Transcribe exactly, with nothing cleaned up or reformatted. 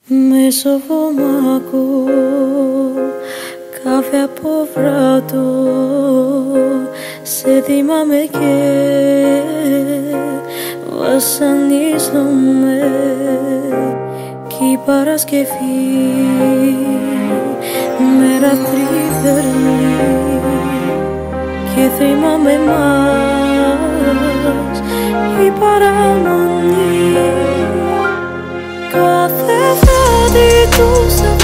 Μεσοβόμακο, κάθε αποβράτο, σε θυμάμαι και βασανίζομαι. Κι η Παρασκευή μέρα τριφερνή και θυμάμαι μας η παραμονή. Κάθε βράδυ του